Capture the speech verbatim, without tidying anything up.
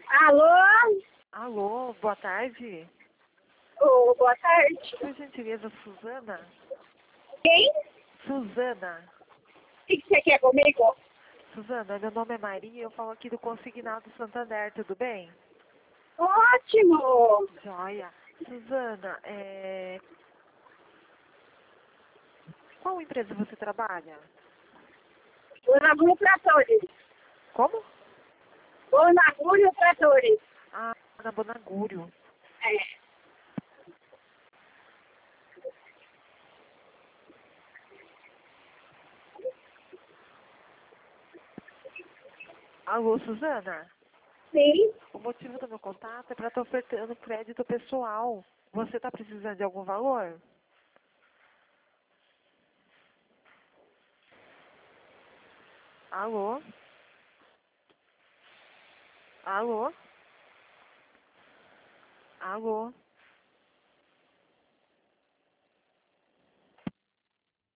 Alô? Alô, boa tarde. Ô, boa tarde. Por gentileza, Suzana? Quem? Suzana. O que que você quer comigo? Suzana, meu nome é Maria, eu falo aqui do Consignado Santander, tudo bem? Ótimo! Joia. Suzana, é... qual empresa você trabalha? Bonagulho Tratores. Como? Bonagulho Tratores. Ah, na Bonagúrio. É. Alô, Suzana? Sim? O motivo do meu contato é para estar ofertando crédito pessoal. Você está precisando de algum valor? Alô? Alô? Alô?